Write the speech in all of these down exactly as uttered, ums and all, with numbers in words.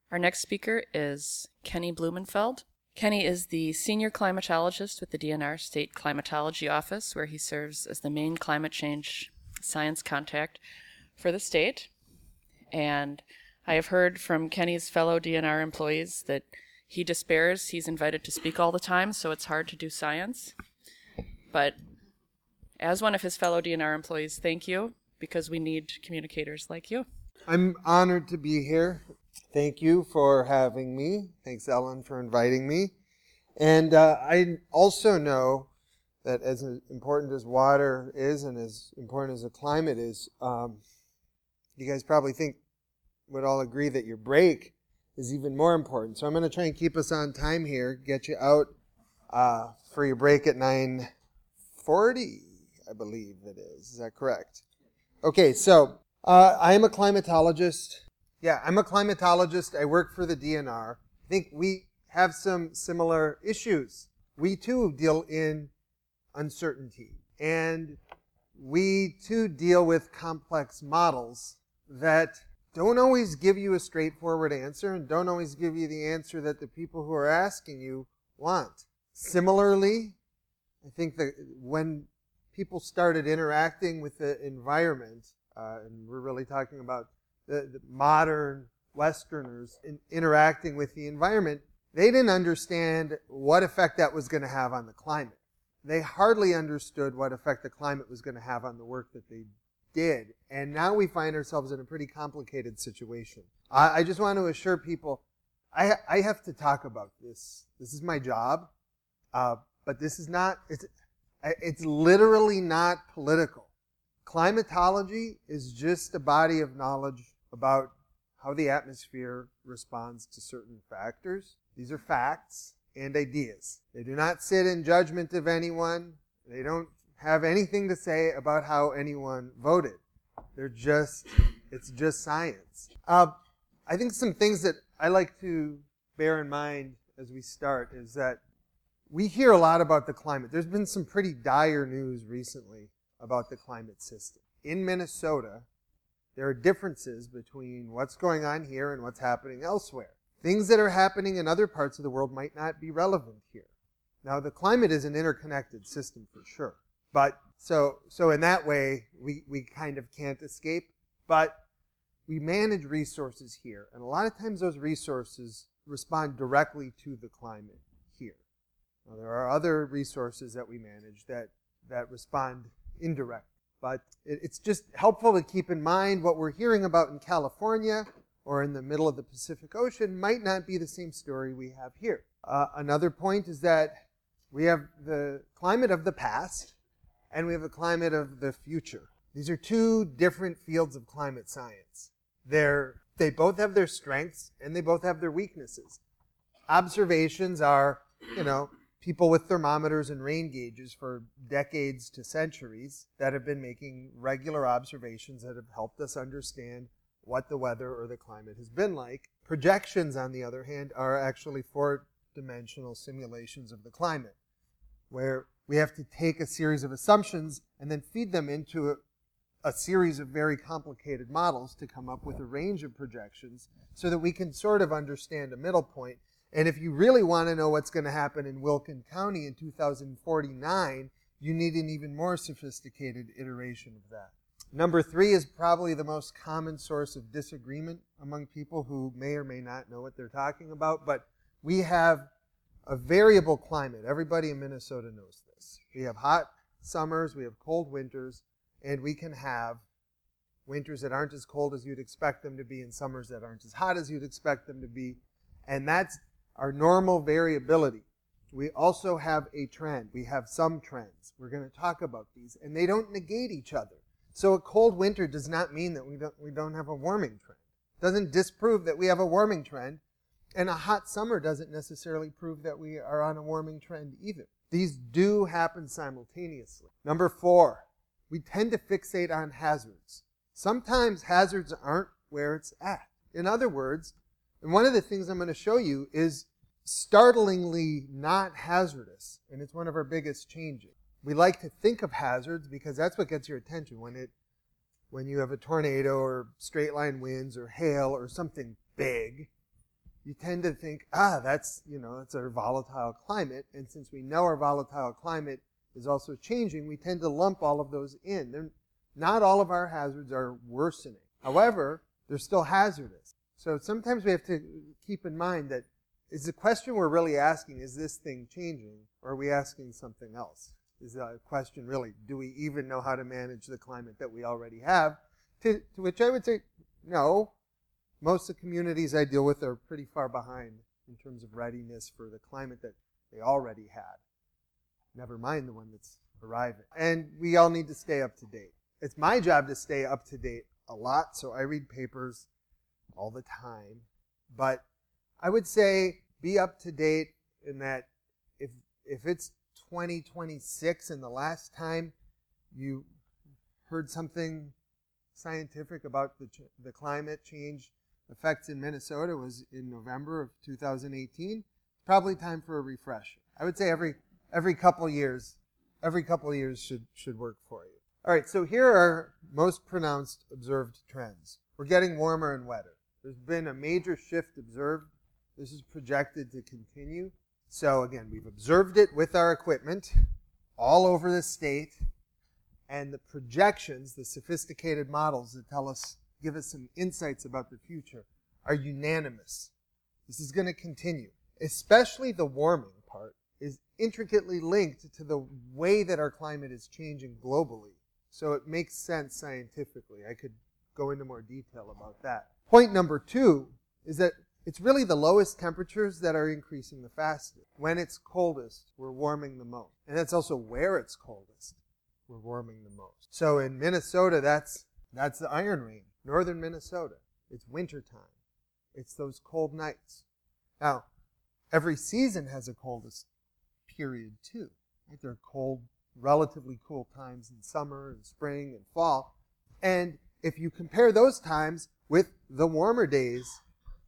Our next speaker is Kenny Blumenfeld. Kenny is the senior climatologist with the D N R State Climatology Office, where he serves as the main climate change science contact for the state. And I have heard from Kenny's fellow D N R employees that he despairs he's invited to speak all the time, so it's hard to do science. But as one of his fellow D N R employees, thank you, because we need communicators like you. I'm honored to be here. Thank you for having me. Thanks, Ellen, for inviting me. And uh, I also know that as important as water is and as important as the climate is, um, you guys probably think, would all agree that your break is even more important. So I'm going to try and keep us on time here, get you out uh, for your break at nine forty, I believe it is. Is that correct? Okay, so uh, I am a climatologist. Yeah, I'm a climatologist. I work for the D N R. I think we have some similar issues. We too deal in uncertainty. And we too deal with complex models that don't always give you a straightforward answer and don't always give you the answer that the people who are asking you want. Similarly, I think that when people started interacting with the environment, uh, and we're really talking about the, the modern Westerners in, interacting with the environment, they didn't understand what effect that was going to have on the climate. They hardly understood what effect the climate was going to have on the work that they did. And now we find ourselves in a pretty complicated situation. I, I just want to assure people, I, I have to talk about this. This is my job, uh, but this is not, it's, it's literally not political. Climatology is just a body of knowledge about how the atmosphere responds to certain factors. These are facts and ideas. They do not sit in judgment of anyone. They don't have anything to say about how anyone voted. They're just, it's just science. Uh, I think some things that I like to bear in mind as we start is that we hear a lot about the climate. There's been some pretty dire news recently about the climate system. In Minnesota, there are differences between what's going on here and what's happening elsewhere. Things that are happening in other parts of the world might not be relevant here. Now, the climate is an interconnected system for sure. But so so in that way, we, we kind of can't escape. But we manage resources here. And a lot of times those resources respond directly to the climate here. Now, there are other resources that we manage that, that respond indirectly. But it, it's just helpful to keep in mind what we're hearing about in California or in the middle of the Pacific Ocean might not be the same story we have here. Uh, another point is that we have the climate of the past and we have the climate of the future. These are two different fields of climate science. They're, they both have their strengths and they both have their weaknesses. Observations are, you know, people with thermometers and rain gauges for decades to centuries that have been making regular observations that have helped us understand what the weather or the climate has been like. Projections, on the other hand, are actually four-dimensional simulations of the climate, where we have to take a series of assumptions and then feed them into a, a series of very complicated models to come up with a range of projections so that we can sort of understand a middle point. And if you really want to know what's going to happen in Wilkin County in two thousand forty-nine, you need an even more sophisticated iteration of that. Number three is probably the most common source of disagreement among people who may or may not know what they're talking about, but we have a variable climate. Everybody in Minnesota knows this. We have hot summers, we have cold winters, and we can have winters that aren't as cold as you'd expect them to be and summers that aren't as hot as you'd expect them to be. And that's our normal variability. We also have a trend. We have some trends. We're going to talk about these, and they don't negate each other. So a cold winter does not mean that we don't, we don't have a warming trend. It doesn't disprove that we have a warming trend, and a hot summer doesn't necessarily prove that we are on a warming trend either. These do happen simultaneously. Number four, we tend to fixate on hazards. Sometimes hazards aren't where it's at. In other words, and one of the things I'm going to show you is startlingly not hazardous, and it's one of our biggest changes. We like to think of hazards because that's what gets your attention when it, when you have a tornado or straight line winds or hail or something big. you tend to think, ah, that's, you know, that's our volatile climate. And since we know our volatile climate is also changing, we tend to lump all of those in. They're, not all of our hazards are worsening. However, they're still hazardous. So sometimes we have to keep in mind that is the question we're really asking, is this thing changing? Or are we asking something else? Is the question really, do we even know how to manage the climate that we already have? To, to which I would say, no. Most of the communities I deal with are pretty far behind in terms of readiness for the climate that they already had. Never mind the one that's arriving. And we all need to stay up to date. It's my job to stay up to date a lot, so I read papers all the time. But I would say be up to date in that if if it's twenty twenty-six and the last time you heard something scientific about the, ch- the climate change effects in Minnesota was in November of two thousand eighteen, it's probably time for a refresher. I would say every every couple years, every couple years should should work for you. All right, so here are most pronounced observed trends. We're getting warmer and wetter. There's been a major shift observed. This is projected to continue. So again, we've observed it with our equipment all over the state, and the projections, the sophisticated models that tell us, give us some insights about the future, are unanimous. This is going to continue. Especially the warming part is intricately linked to the way that our climate is changing globally. So it makes sense scientifically. I could go into more detail about that. Point number two is that it's really the lowest temperatures that are increasing the fastest. When it's coldest, we're warming the most. And that's also where it's coldest, we're warming the most. So in Minnesota, that's that's the Iron Range. Northern Minnesota, it's wintertime. It's those cold nights. Now, every season has a coldest period too. Right? There are cold, relatively cool times in summer and spring and fall. And if you compare those times with the warmer days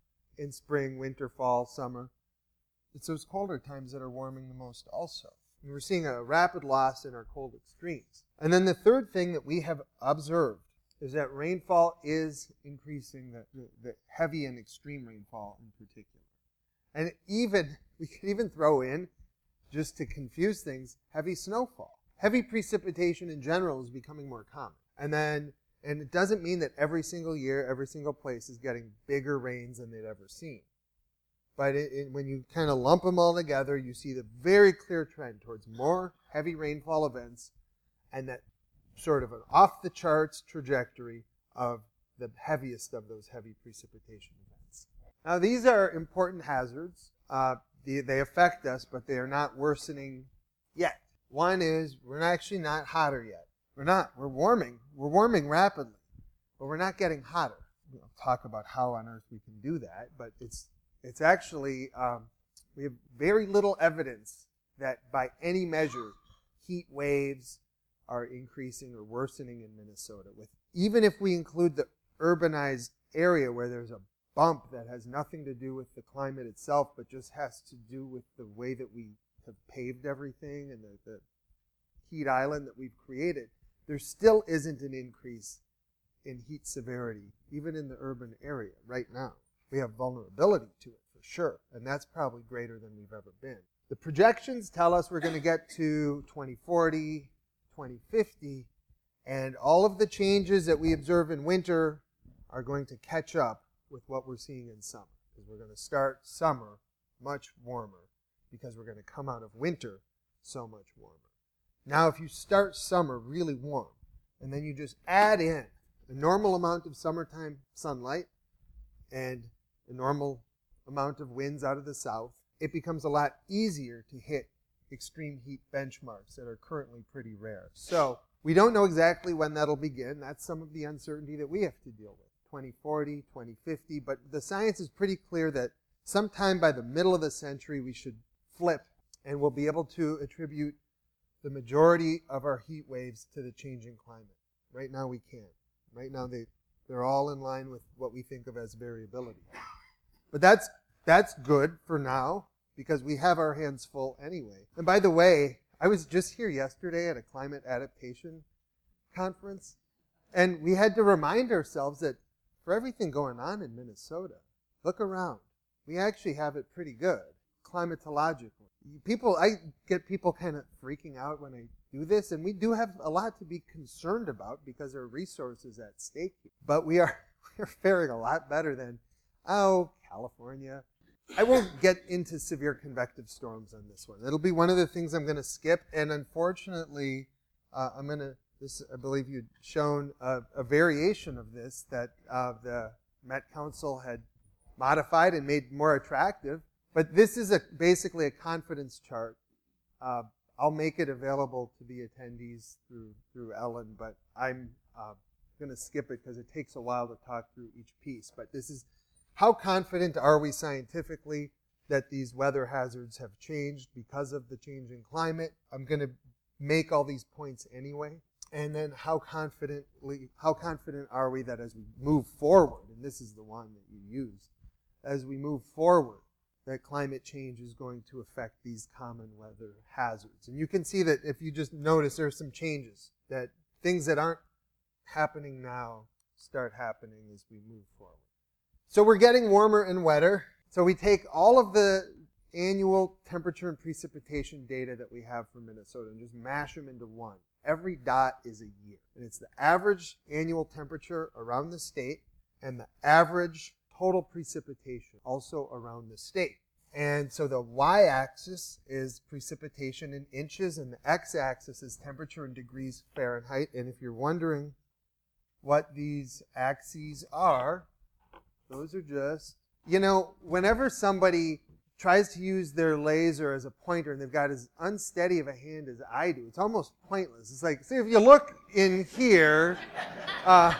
in spring, winter, fall, summer, it's those colder times that are warming the most also. And we're seeing a rapid loss in our cold extremes. And then the third thing that we have observed is that rainfall is increasing, the, the, the heavy and extreme rainfall in particular. And even, we can even throw in, just to confuse things, heavy snowfall. Heavy precipitation in general is becoming more common. And then, and it doesn't mean that every single year, every single place is getting bigger rains than they'd ever seen. But it, it, when you kind of lump them all together, you see the very clear trend towards more heavy rainfall events and that sort of an off-the-charts trajectory of the heaviest of those heavy precipitation events. Now, these are important hazards. Uh, they, they affect us, but they are not worsening yet. One is we're actually not hotter yet. We're not. We're warming. We're warming rapidly, but we're not getting hotter. We'll talk about how on earth we can do that, but it's it's actually, um, we have very little evidence that by any measure heat waves are increasing or worsening in Minnesota. With even if we include the urbanized area where there's a bump that has nothing to do with the climate itself, but just has to do with the way that we have paved everything and the, the heat island that we've created, there still isn't an increase in heat severity, even in the urban area right now. We have vulnerability to it for sure, and that's probably greater than we've ever been. The projections tell us we're going to get to twenty forty, twenty fifty, and all of the changes that we observe in winter are going to catch up with what we're seeing in summer, because we're going to start summer much warmer because we're going to come out of winter so much warmer. Now, if you start summer really warm, and then you just add in a normal amount of summertime sunlight and a normal amount of winds out of the south, it becomes a lot easier to hit extreme heat benchmarks that are currently pretty rare. So we don't know exactly when that'll begin. That's some of the uncertainty that we have to deal with. twenty forty, twenty fifty, but the science is pretty clear that sometime by the middle of the century we should flip and we'll be able to attribute the majority of our heat waves to the changing climate. Right now we can't. Right now they, they're all in line with what we think of as variability. But that's that's good for now because we have our hands full anyway. And by the way, I was just here yesterday at a climate adaptation conference, and we had to remind ourselves that for everything going on in Minnesota, look around. we actually have it pretty good, climatologically. People, I get people kind of freaking out when I do this, and we do have a lot to be concerned about because there are resources at stake here. But we are we're faring a lot better than, oh, California. I won't get into severe convective storms on this one. It'll be one of the things I'm going to skip, and unfortunately, uh, I'm going to, this, I believe you'd shown a, a variation of this that uh, the Met Council had modified and made more attractive. But this is a, basically a confidence chart. Uh, I'll make it available to the attendees through through Ellen, but I'm uh, going to skip it because it takes a while to talk through each piece. But this is how confident are we scientifically that these weather hazards have changed because of the changing climate. I'm going to make all these points anyway. And then how confidently, how confident are we that as we move forward, and this is the one that you used, as we move forward, that climate change is going to affect these common weather hazards. And you can see that if you just notice there are some changes, that things that aren't happening now start happening as we move forward. So we're getting warmer and wetter. So we take all of the annual temperature and precipitation data that we have for Minnesota and just mash them into one. Every dot is a year. And it's the average annual temperature around the state and the average total precipitation also around the state. And so the y-axis is precipitation in inches, and the x-axis is temperature in degrees Fahrenheit. And if you're wondering what these axes are, those are just, you know, whenever somebody tries to use their laser as a pointer and they've got as unsteady of a hand as I do, it's almost pointless. It's like, see, if you look in here, uh,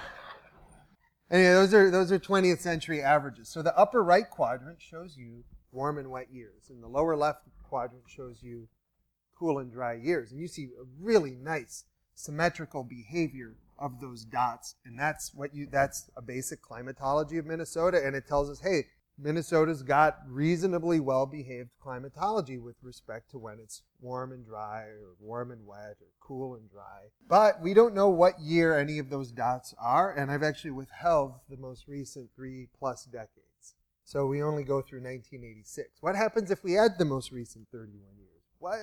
anyway, those are those are twentieth century averages. So the upper right quadrant shows you warm and wet years, and the lower left quadrant shows you cool and dry years. And you see a really nice symmetrical behavior of those dots, and that's what you that's a basic climatology of Minnesota, and it tells us, hey, Minnesota's got reasonably well-behaved climatology with respect to when it's warm and dry or warm and wet or cool and dry. But we don't know what year any of those dots are, and I've actually withheld the most recent three-plus decades. So we only go through nineteen eighty-six. What happens if we add the most recent thirty-one years? What?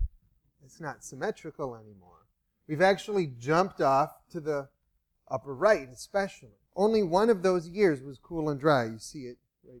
It's not symmetrical anymore. We've actually jumped off to the upper right, especially. Only one of those years was cool and dry. You see it right,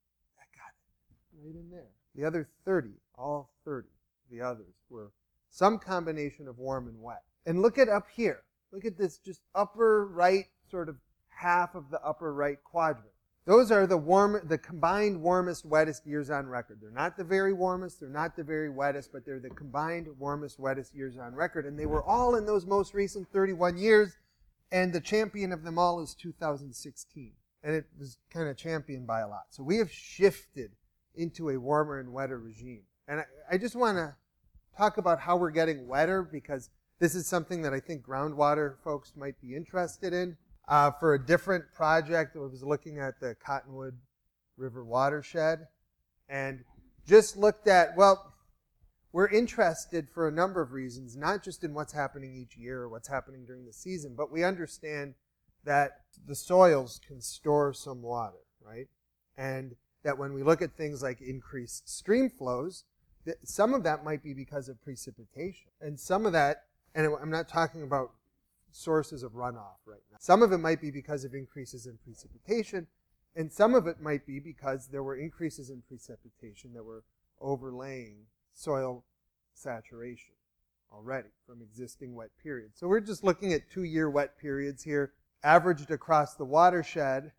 I got it, right in there. The other thirty, all thirty, the others were some combination of warm and wet. And look at up here. Look at this just upper right, sort of half of the upper right quadrant. Those are the warm, the combined warmest, wettest years on record. They're not the very warmest, they're not the very wettest, but they're the combined warmest, wettest years on record. And they were all in those most recent thirty-one years, and the champion of them all is two thousand sixteen. And it was kind of championed by a lot. So we have shifted into a warmer and wetter regime. And I, I just want to talk about how we're getting wetter, because this is something that I think groundwater folks might be interested in. Uh, for a different project, I was looking at the Cottonwood River watershed and just looked at, well, we're interested for a number of reasons, not just in what's happening each year or what's happening during the season, but we understand that the soils can store some water, right? And that when we look at things like increased stream flows, that some of that might be because of precipitation. And some of that, and I'm not talking about sources of runoff right now. Some of it might be because of increases in precipitation, and some of it might be because there were increases in precipitation that were overlaying soil saturation already from existing wet periods. So we're just looking at two-year wet periods here, averaged across the watershed,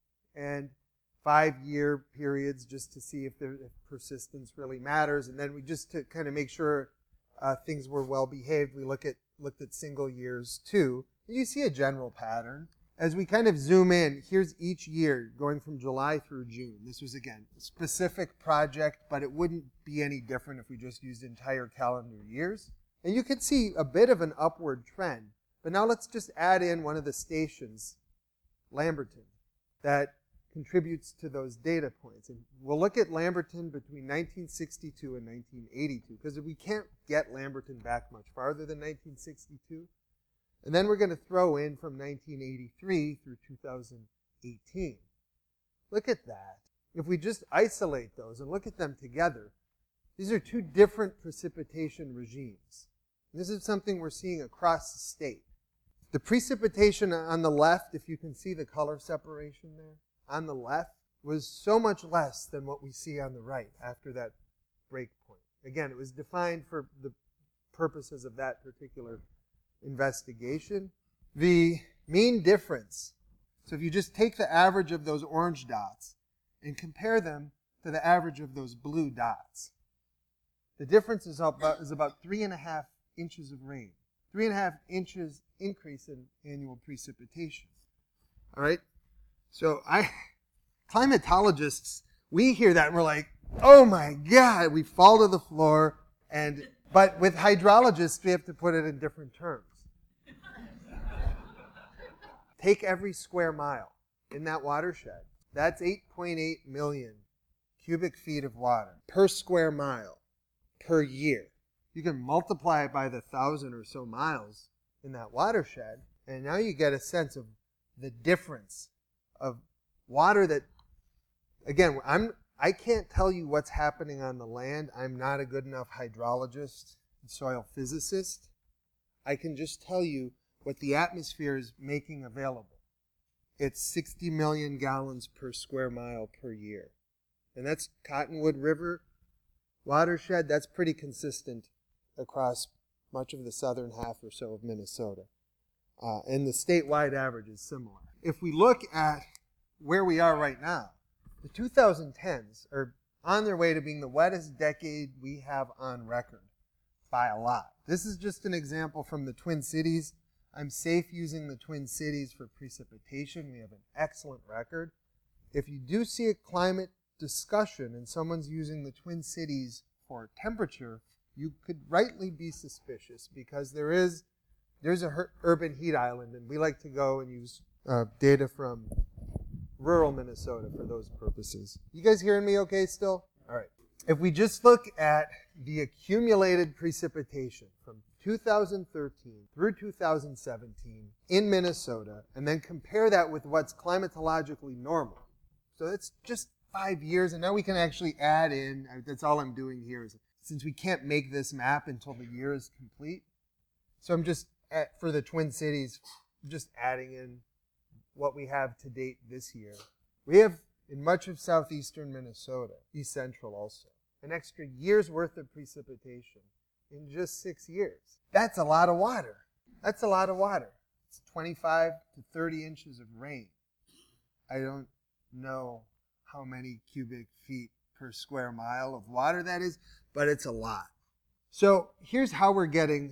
and five-year periods just to see if, there, if persistence really matters. And then we just to kind of make sure uh, things were well behaved, we look at looked at single years too. And you see a general pattern. As we kind of zoom in, here's each year going from July through June. This was, again, a specific project, but it wouldn't be any different if we just used entire calendar years. And you can see a bit of an upward trend. But now let's just add in one of the stations, Lamberton, that contributes to those data points. And we'll look at Lamberton between nineteen sixty-two and nineteen eighty-two, because we can't get Lamberton back much farther than nineteen sixty-two. And then we're going to throw in from nineteen eighty-three through two thousand eighteen. Look at that. if we just isolate those and look at them together, these are two different precipitation regimes. This is something we're seeing across the state. The precipitation on the left, if you can see the color separation there, on the left was so much less than what we see on the right after that break point. Again, it was defined for the purposes of that particular investigation. The mean difference, so if you just take the average of those orange dots and compare them to the average of those blue dots, the difference is about, is about three and a half inches of rain. Three and a half inches increase in annual precipitation. All right? So I, climatologists, we hear that and we're like, oh my God, we fall to the floor. And but with hydrologists, we have to put it in different terms. Take every square mile in that watershed. That's eight point eight million cubic feet of water per square mile per year. You can multiply it by the thousand or so miles in that watershed, and now you get a sense of the difference of water that, again, I'm, I can't tell you what's happening on the land. I'm not a good enough hydrologist and soil physicist. I can just tell you what the atmosphere is making available. It's sixty million gallons per square mile per year. And that's Cottonwood River watershed. That's pretty consistent across much of the southern half or so of Minnesota. Uh, and the statewide average is similar. If we look at where we are right now, the two thousand tens are on their way to being the wettest decade we have on record by a lot. This is just an example from the Twin Cities. I'm safe using the Twin Cities for precipitation. We have an excellent record. If you do see a climate discussion and someone's using the Twin Cities for temperature, you could rightly be suspicious because there is there's a her- urban heat island, and we like to go and use uh, data from rural Minnesota for those purposes. You guys hearing me okay still? All right. If we just look at the accumulated precipitation from two thousand thirteen through two thousand seventeen in Minnesota, and then compare that with what's climatologically normal. So it's just five years, and now we can actually add in, that's all I'm doing here, is since we can't make this map until the year is complete. So I'm just, at, for the Twin Cities, just adding in what we have to date this year. We have, in much of southeastern Minnesota, east central also, an extra year's worth of precipitation in just six years. That's a lot of water. That's a lot of water. It's twenty-five to thirty inches of rain. I don't know how many cubic feet per square mile of water that is, but it's a lot. So here's how we're getting,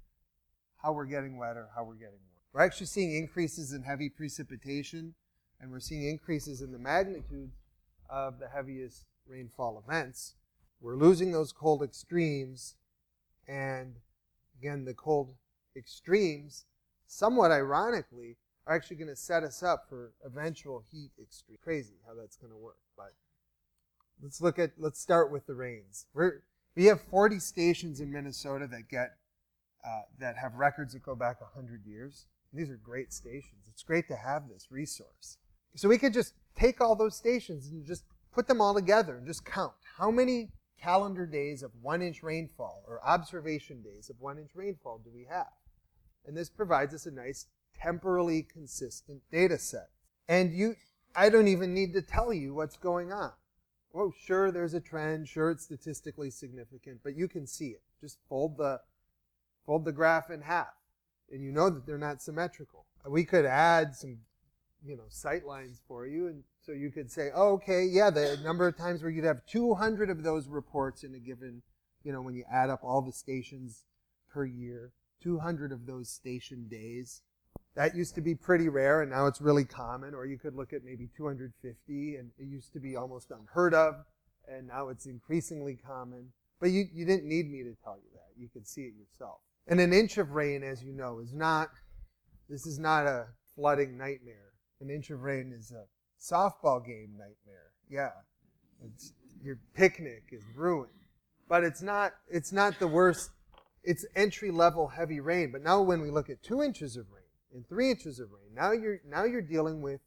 how we're getting wetter, how we're getting warmer. We're actually seeing increases in heavy precipitation, and we're seeing increases in the magnitude of the heaviest rainfall events. We're losing those cold extremes, and again, the cold extremes, somewhat ironically, are actually going to set us up for eventual heat extreme. Crazy how that's going to work. But let's look at, let's start with the rains. We're, we have forty stations in Minnesota that get, uh, that have records that go back one hundred years. And these are great stations. It's great to have this resource. So we could just take all those stations and just put them all together and just count how many calendar days of one inch rainfall or observation days of one inch rainfall do we have. And this provides us a nice temporally consistent data set. And you, I don't even need to tell you what's going on. Oh, sure, there's a trend. Sure, it's statistically significant, but you can see it. Just fold the, fold the graph in half, and you know that they're not symmetrical. We could add some, you know, sight lines for you, and so you could say, oh, okay, yeah, the number of times where you'd have two hundred of those reports in a given, you know, when you add up all the stations per year, two hundred of those station days. That used to be pretty rare, and now it's really common. Or you could look at maybe two hundred fifty, and it used to be almost unheard of, and now it's increasingly common. But you, you didn't need me to tell you that. You could see it yourself. And an inch of rain, as you know, is not, this is not a flooding nightmare. An inch of rain is a softball game nightmare. Yeah, it's, your picnic is ruined. But it's not, it's not the worst. It's entry-level heavy rain. But now when we look at two inches of rain, and three inches of rain. Now you're now you're dealing with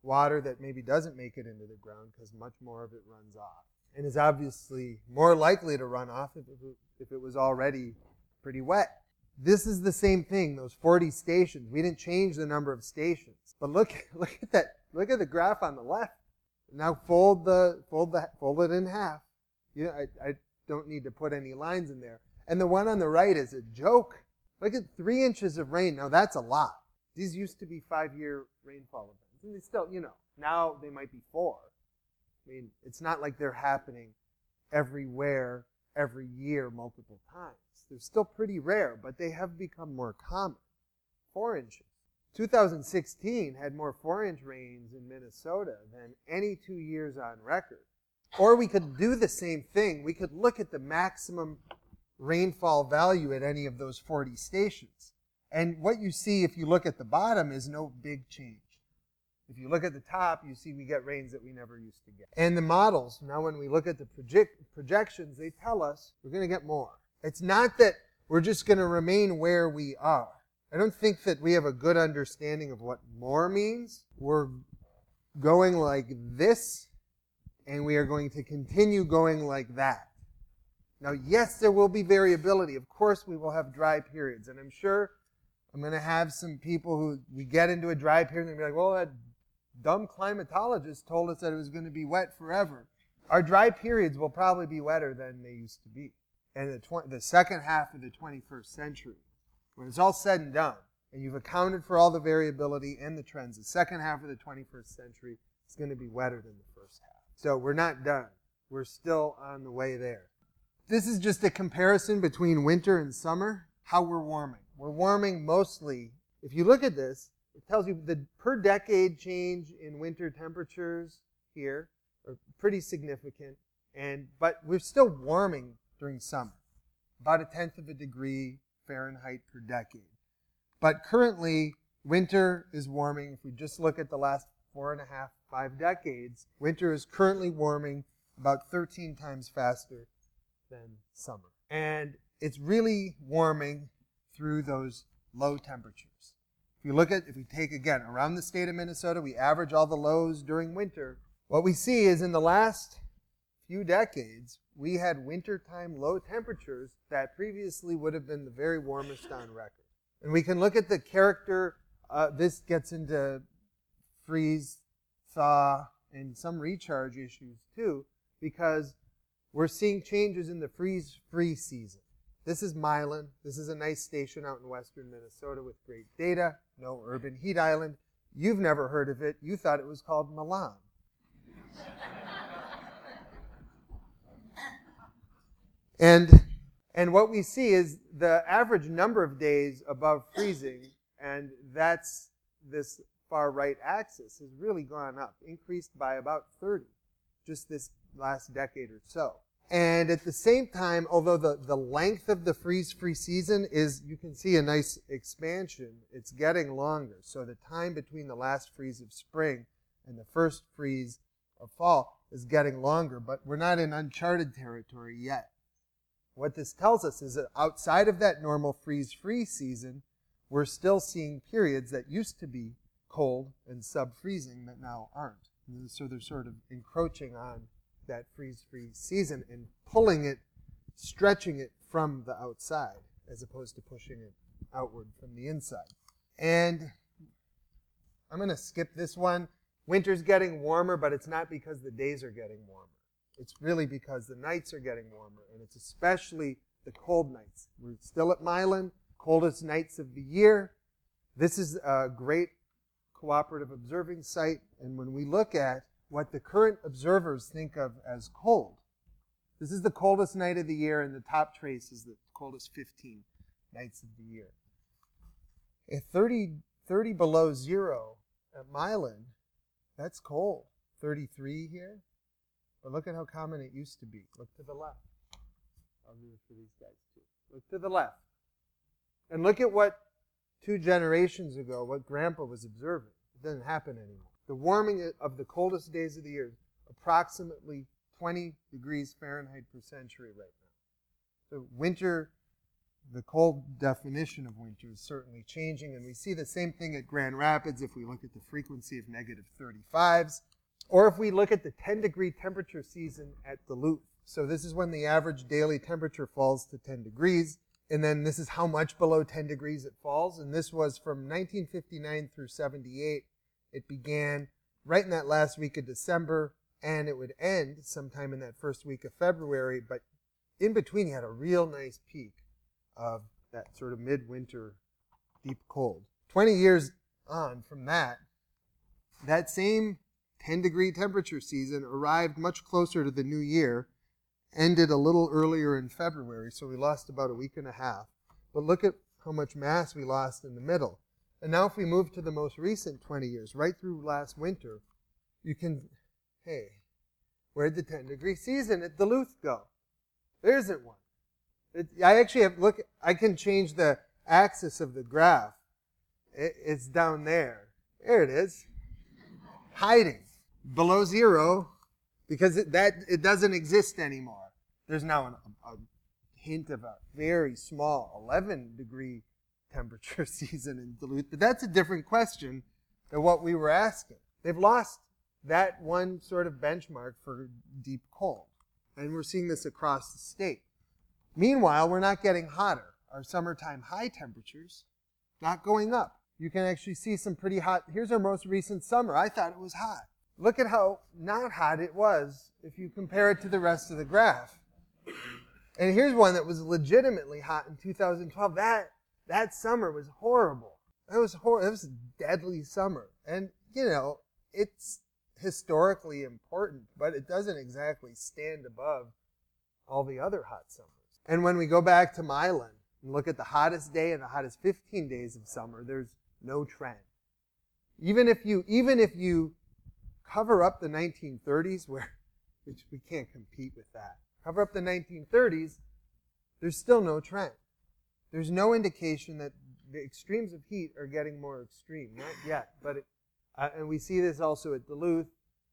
water that maybe doesn't make it into the ground because much more of it runs off, and is obviously more likely to run off if it, if it was already pretty wet. This is the same thing, those forty stations. We didn't change the number of stations. But look, look at that. Look at the graph on the left. Now fold the fold the fold it in half. You know, I, I don't need to put any lines in there. And the one on the right is a joke. Look at three inches of rain. Now that's a lot. These used to be five-year rainfall events. And they still, you know, now they might be four. I mean, it's not like they're happening everywhere, every year, multiple times. They're still pretty rare, but they have become more common. Four inches. two thousand sixteen had more four-inch rains in Minnesota than any two years on record. Or we could do the same thing. We could look at the maximum rainfall value at any of those forty stations. And what you see if you look at the bottom is no big change. If you look at the top, you see we get rains that we never used to get. And the models, now when we look at the project, projections, they tell us we're going to get more. It's not that we're just going to remain where we are. I don't think that we have a good understanding of what more means. We're going like this, and we are going to continue going like that. Now, yes, there will be variability. Of course, we will have dry periods. And I'm sure I'm going to have some people who we get into a dry period and be like, well, that dumb climatologist told us that it was going to be wet forever. Our dry periods will probably be wetter than they used to be. And the, tw- the second half of the twenty-first century, when it's all said and done, and you've accounted for all the variability and the trends, the second half of the twenty-first century is going to be wetter than the first half. So we're not done. We're still on the way there. This is just a comparison between winter and summer, how we're warming. We're warming mostly, if you look at this, it tells you the per decade change in winter temperatures here are pretty significant, and but we're still warming during summer, about a tenth of a degree Fahrenheit per decade. But currently, winter is warming. If we just look at the last four and a half, five decades, winter is currently warming about thirteen times faster than summer. And it's really warming through those low temperatures. If you look at, if we take again, around the state of Minnesota, we average all the lows during winter. What we see is in the last few decades, we had wintertime low temperatures that previously would have been the very warmest on record. And we can look at the character, uh, this gets into freeze, thaw, and some recharge issues too, because we're seeing changes in the freeze-free season. This is Milan. This is a nice station out in western Minnesota with great data, no urban heat island. You've never heard of it. You thought it was called Milan. And, and what we see is the average number of days above freezing, and that's this far right axis, has really gone up, increased by about thirty, just this last decade or so. And at the same time, although the, the length of the freeze-free season is, you can see a nice expansion, it's getting longer. So the time between the last freeze of spring and the first freeze of fall is getting longer, but we're not in uncharted territory yet. What this tells us is that outside of that normal freeze-free season, we're still seeing periods that used to be cold and sub-freezing that now aren't. And so they're sort of encroaching on that freeze-free season and pulling it, stretching it from the outside as opposed to pushing it outward from the inside. And I'm going to skip this one. Winter's getting warmer, but it's not because the days are getting warmer. It's really because the nights are getting warmer, and it's especially the cold nights. We're still at Milan, coldest nights of the year. This is a great cooperative observing site, and when we look at what the current observers think of as cold, this is the coldest night of the year, and the top trace is the coldest fifteen nights of the year. At thirty, thirty below zero at Milan, that's cold. thirty-three here. But look at how common it used to be. Look to the left. I'll do it for these guys too. Look to the left. And look at what two generations ago, what Grandpa was observing. It doesn't happen anymore. The warming of the coldest days of the year is approximately twenty degrees Fahrenheit per century right now. So winter the cold definition of winter is certainly changing, and we see the same thing at Grand Rapids if we look at the frequency of negative thirty-fives, or if we look at the ten degree temperature season at Duluth. So this is when the average daily temperature falls to ten degrees, and then this is how much below ten degrees it falls, and this was from nineteen fifty-nine through seventy-eight. It began right in that last week of December, and it would end sometime in that first week of February, but in between you had a real nice peak of that sort of midwinter deep cold. twenty years on from that, that same ten degree temperature season arrived much closer to the new year, ended a little earlier in February, so we lost about a week and a half. But look at how much mass we lost in the middle. And now if we move to the most recent twenty years, right through last winter, you can, hey, where'd the ten degree season at Duluth go? There isn't one. It, I actually have, look, I can change the axis of the graph. It, it's down there. There it is. Hiding. Below zero, because it, that, it doesn't exist anymore. There's now an, a, a hint of a very small eleven degree temperature season in Duluth, but that's a different question than what we were asking. They've lost that one sort of benchmark for deep cold, and we're seeing this across the state. Meanwhile, we're not getting hotter. Our summertime high temperatures not going up. You can actually see some pretty hot. Here's our most recent summer. I thought it was hot. Look at how not hot it was if you compare it to the rest of the graph. And here's one that was legitimately hot in two thousand twelve. That that summer was horrible. That was hor- It was a deadly summer. And, you know, it's historically important, but it doesn't exactly stand above all the other hot summers. And when we go back to Milan and look at the hottest day and the hottest fifteen days of summer, there's no trend. Even if you, even if you cover up the nineteen thirties, where, which we can't compete with that, cover up the nineteen thirties, there's still no trend. There's no indication that the extremes of heat are getting more extreme. Not yet. But it, uh, and we see this also at Duluth.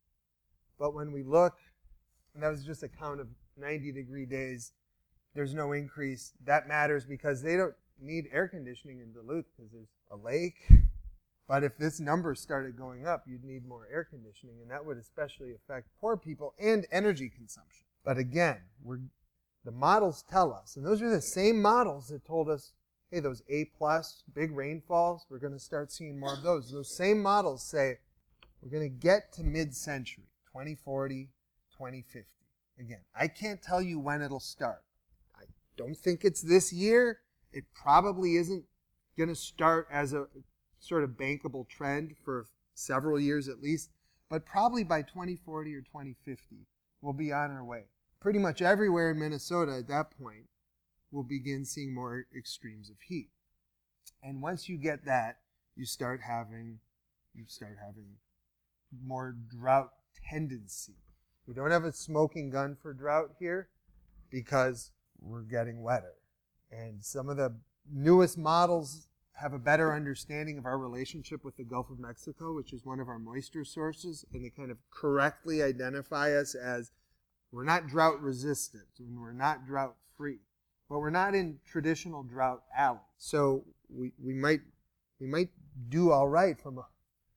But when we look, and that was just a count of ninety degree days, there's no increase. That matters because they don't need air conditioning in Duluth because there's a lake. But if this number started going up, you'd need more air conditioning, and that would especially affect poor people and energy consumption. But again, we're, the models tell us, and those are the same models that told us, hey, those A-plus, big rainfalls, we're going to start seeing more of those. Those same models say we're going to get to mid-century, twenty forty, twenty fifty. Again, I can't tell you when it'll start. I don't think it's this year. It probably isn't going to start as a sort of bankable trend for several years at least, but probably by twenty forty or twenty fifty, we'll be on our way. Pretty much everywhere in Minnesota at that point, we'll begin seeing more extremes of heat. And once you get that, you start having, you start having more drought tendency. We don't have a smoking gun for drought here because we're getting wetter. And some of the newest models have a better understanding of our relationship with the Gulf of Mexico, which is one of our moisture sources, and they kind of correctly identify us as we're not drought resistant and we're not drought free, but we're not in traditional drought alleys. So we, we might we might do all right from a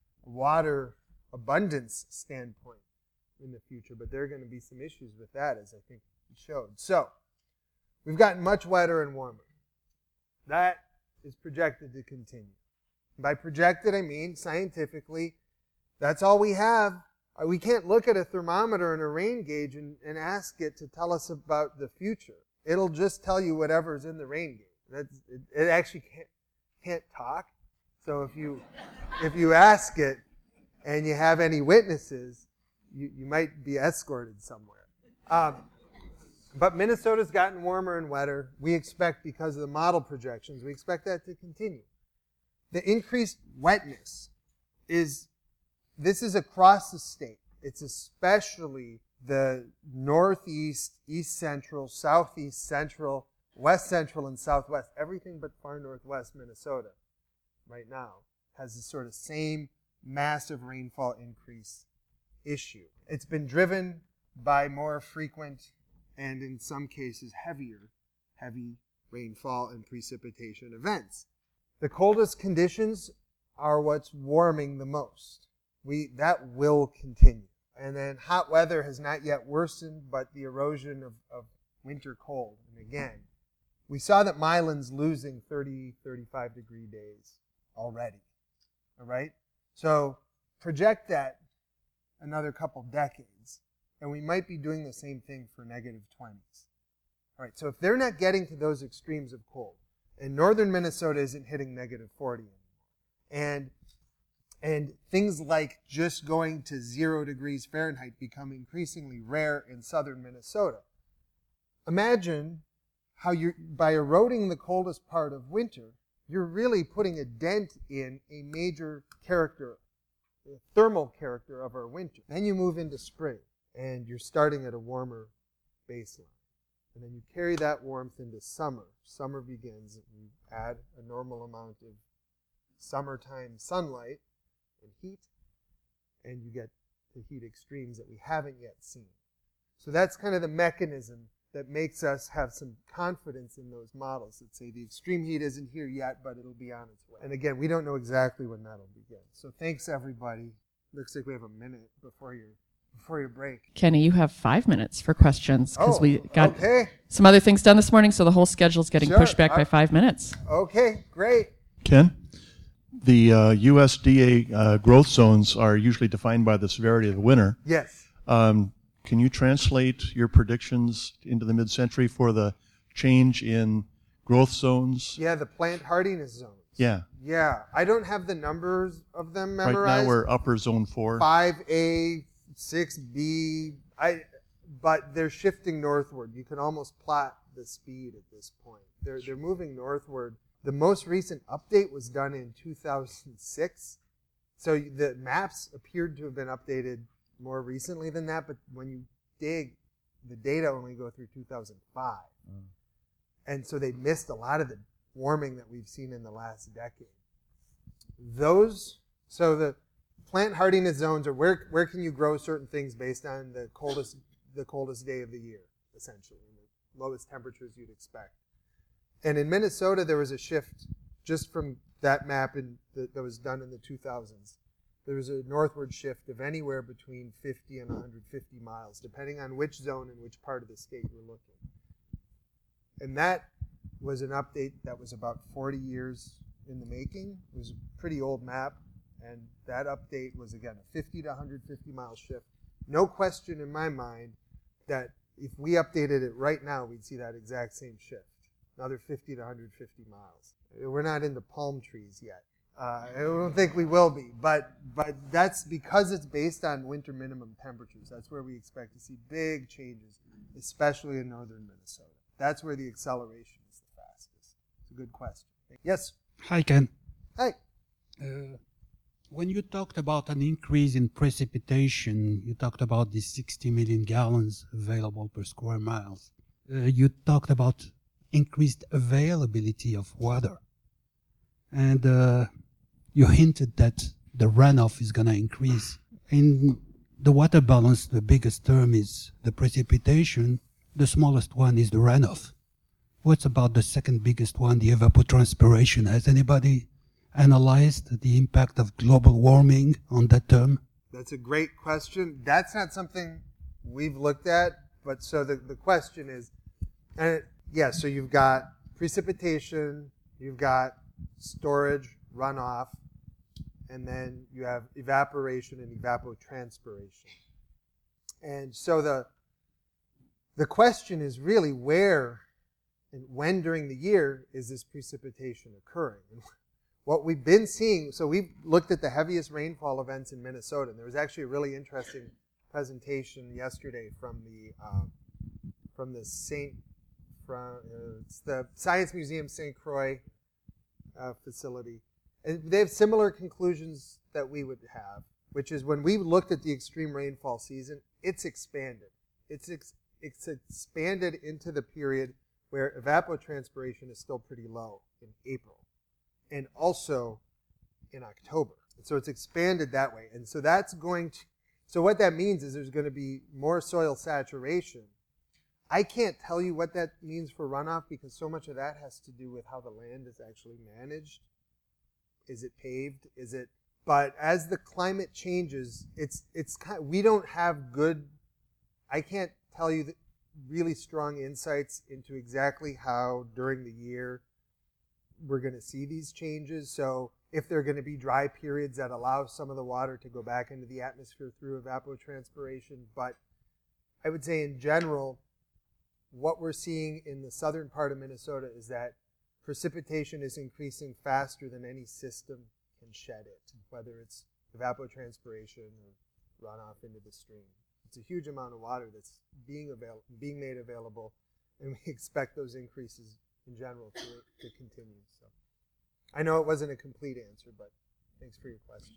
water abundance standpoint in the future, but there are going to be some issues with that, as I think we showed. So we've gotten much wetter and warmer. That is projected to continue. By projected, I mean scientifically, that's all we have. We can't look at a thermometer and a rain gauge and, and ask it to tell us about the future. It'll just tell you whatever's in the rain gauge. That's, it, it actually can't, can't talk. So if you if you ask it and you have any witnesses, you, you might be escorted somewhere. Um, But Minnesota's gotten warmer and wetter. We expect, because of the model projections, we expect that to continue. The increased wetness is, this is across the state. It's especially the northeast, east central, southeast central, west central, and southwest. Everything but far northwest Minnesota right now has this sort of same massive rainfall increase issue. It's been driven by more frequent and in some cases heavier, heavy rainfall and precipitation events. The coldest conditions are what's warming the most. We, that will continue. And then hot weather has not yet worsened, but the erosion of, of winter cold. And again, we saw that Milan's losing thirty, thirty-five degree days already. All right? So project that another couple decades, and we might be doing the same thing for negative twenties. All right, so if they're not getting to those extremes of cold, and northern Minnesota isn't hitting negative forty anymore, and and things like just going to zero degrees Fahrenheit become increasingly rare in southern Minnesota. Imagine how you're, by eroding the coldest part of winter, you're really putting a dent in a major character, a thermal character of our winter. Then you move into spring, and you're starting at a warmer baseline. And then you carry that warmth into summer. Summer begins, and you add a normal amount of summertime sunlight and heat, and you get the heat extremes that we haven't yet seen. So that's kind of the mechanism that makes us have some confidence in those models that say the extreme heat isn't here yet, but it'll be on its way. And again, we don't know exactly when that'll begin. So thanks, everybody. Looks like we have a minute before your before your break. Kenny, you have five minutes for questions because oh, we got okay. some other things done this morning, so the whole schedule's getting Sure. pushed back I, by five minutes. Okay, great. Ken, the uh, U S D A uh, growth zones are usually defined by the severity of the winter. Yes. Um, can you translate your predictions into the mid-century for the change in growth zones? Yeah, the plant hardiness zones. Yeah. Yeah, I don't have the numbers of them memorized. Right now we're upper zone four. five A, six B, I, but they're shifting northward. You can almost plot the speed at this point. They're, they're moving northward. The most recent update was done in two thousand six. So the maps appeared to have been updated more recently than that, but when you dig, the data only go through two thousand five. Mm. And so they missed a lot of the warming that we've seen in the last decade. Those, so the plant hardiness zones are where where can you grow certain things based on the coldest the coldest day of the year, essentially, and the lowest temperatures you'd expect. And in Minnesota, there was a shift just from that map in the, that was done in the two thousands. There was a northward shift of anywhere between fifty and one hundred fifty miles, depending on which zone and which part of the state you're looking. And that was an update that was about forty years in the making. It was a pretty old map, and that update was, again, a fifty to one hundred fifty mile shift. No question in my mind that if we updated it right now, we'd see that exact same shift, another fifty to one hundred fifty miles. We're not into palm trees yet. Uh, I don't think we will be, but but that's because it's based on winter minimum temperatures. That's where we expect to see big changes, especially in northern Minnesota. That's where the acceleration is the fastest. It's a good question. Yes? Hi, Ken. Hi. Uh, when you talked about an increase in precipitation, you talked about the sixty million gallons available per square miles. Uh, you talked about increased availability of water. And uh, you hinted that the runoff is going to increase. In the water balance, the biggest term is the precipitation. The smallest one is the runoff. What's about the second biggest one, the evapotranspiration? Has anybody analyzed the impact of global warming on that term? That's a great question. That's not something we've looked at, but so the, the question is, and it, yeah, so you've got precipitation, you've got storage, runoff, and then you have evaporation and evapotranspiration. And so the the question is really where and when during the year is this precipitation occurring? And what we've been seeing, so we've looked at the heaviest rainfall events in Minnesota, and there was actually a really interesting presentation yesterday from the um, from the Saint from uh, it's the Science Museum Saint Croix uh, facility, and they have similar conclusions that we would have, which is when we looked at the extreme rainfall season, it's expanded. It's ex- it's expanded into the period where evapotranspiration is still pretty low in April, and also in October. So it's expanded that way, and so that's going to. So what that means is there's going to be more soil saturation. I can't tell you what that means for runoff because so much of that has to do with how the land is actually managed. Is it paved? Is it? But as the climate changes, it's it's kind of, we don't have good. I can't tell you the really strong insights into exactly how during the year we're going to see these changes. So if there are going to be dry periods that allow some of the water to go back into the atmosphere through evapotranspiration, but I would say in general, what we're seeing in the southern part of Minnesota is that precipitation is increasing faster than any system can shed it, whether it's evapotranspiration or runoff into the stream. It's a huge amount of water that's being avail- being made available, and we expect those increases in general to, to continue. So I know it wasn't a complete answer, but thanks for your question.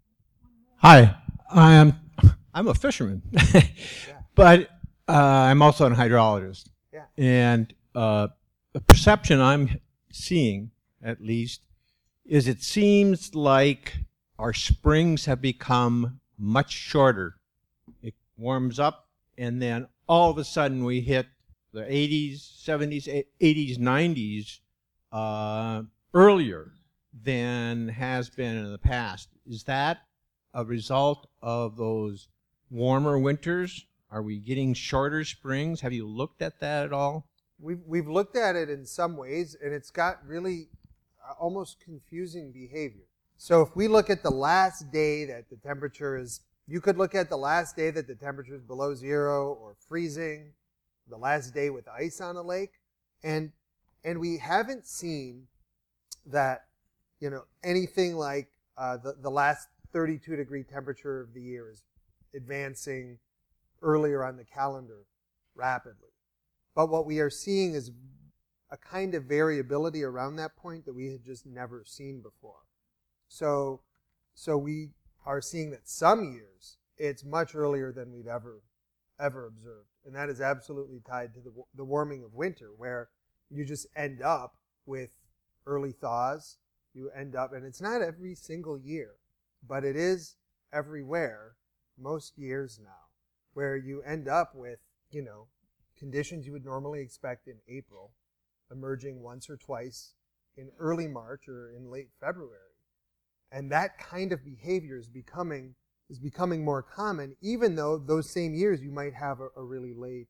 Hi, I'm I'm a fisherman, Yeah. but uh, I'm also a hydrologist. Yeah. And uh, the perception I'm seeing, at least, is it seems like our springs have become much shorter. It warms up, and then all of a sudden we hit the eighties, seventies, eighties, nineties uh, earlier than has been in the past. Is that a result of those warmer winters? Are we getting shorter springs? Have you looked at that at all? We've, we've looked at it in some ways, and it's got really uh, almost confusing behavior. So if we look at the last day that the temperature is, you could look at the last day that the temperature is below zero or freezing, the last day with ice on a lake, and and we haven't seen that, you know, anything like uh, the, the last thirty-two degree temperature of the year is advancing earlier on the calendar rapidly. But what we are seeing is a kind of variability around that point that we had just never seen before. So, so we are seeing that some years it's much earlier than we've ever, ever observed. And that is absolutely tied to the, the warming of winter, where you just end up with early thaws. You end up, and it's not every single year, but it is everywhere, most years now, where you end up with, you know, conditions you would normally expect in April emerging once or twice in early March or in late February. And that kind of behavior is becoming is becoming more common, even though those same years you might have a, a really late,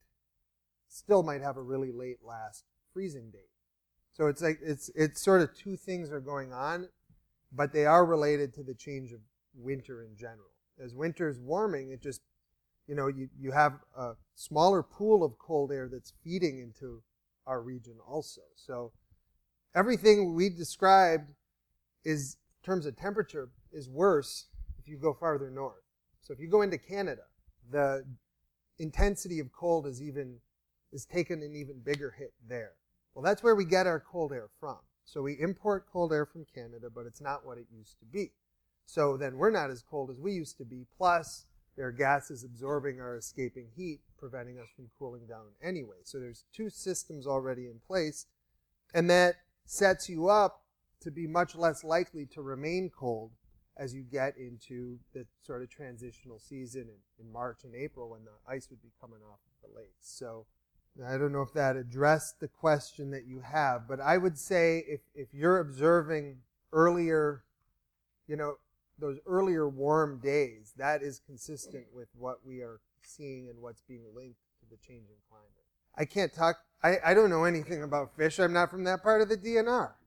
still might have a really late last freezing date. So it's like it's it's sort of two things are going on, but they are related to the change of winter in general. As winter is warming, it just, you know, you, you have a smaller pool of cold air that's feeding into our region also. So everything we described is, in terms of temperature, is worse if you go farther north. So if you go into Canada, the intensity of cold is even is taken an even bigger hit there. Well, that's where we get our cold air from. So we import cold air from Canada, but it's not what it used to be. So then we're not as cold as we used to be, plus there are gases absorbing our escaping heat, preventing us from cooling down anyway. So there's two systems already in place, and that sets you up to be much less likely to remain cold as you get into the sort of transitional season in, in March and April when the ice would be coming off of the lakes. So I don't know if that addressed the question that you have, but I would say if, if you're observing earlier, you know, those earlier warm days, that is consistent with what we are seeing and what's being linked to the changing climate. I can't talk, I, I don't know anything about fish. I'm not from that part of the D N R.